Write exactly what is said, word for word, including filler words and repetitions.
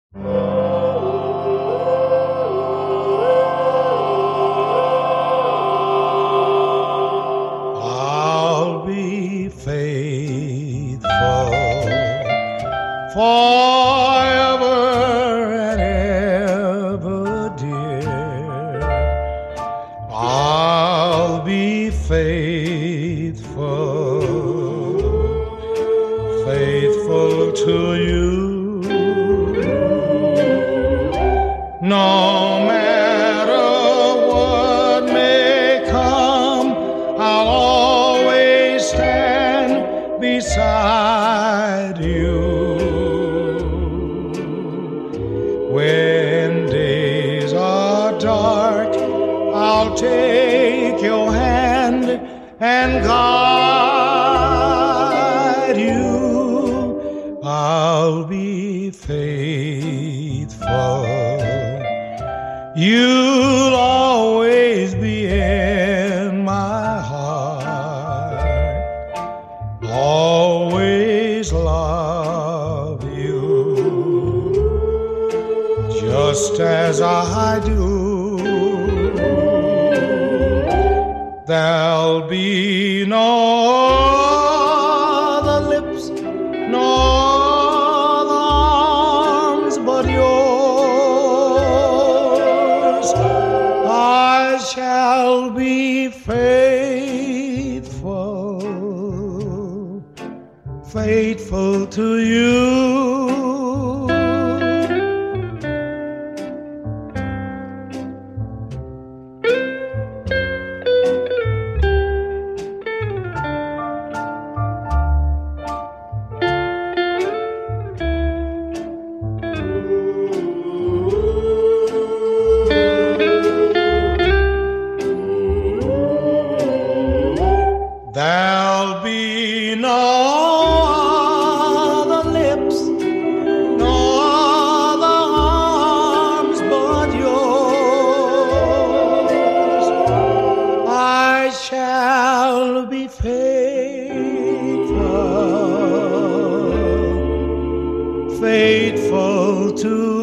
I'll be faithful forever and ever, dear. I'll be faithful, faithful to you. No matter what may come, I'll always stand beside you. When days are dark, I'll take your hand and guide you. I'll be faithful. You'll always be in my heart. Always love you just as I do. There'll be no other lips, no other arms but yours. I shall be faithful, faithful to you. There'll be no other lips, no other arms but yours. I shall be faithful, faithful to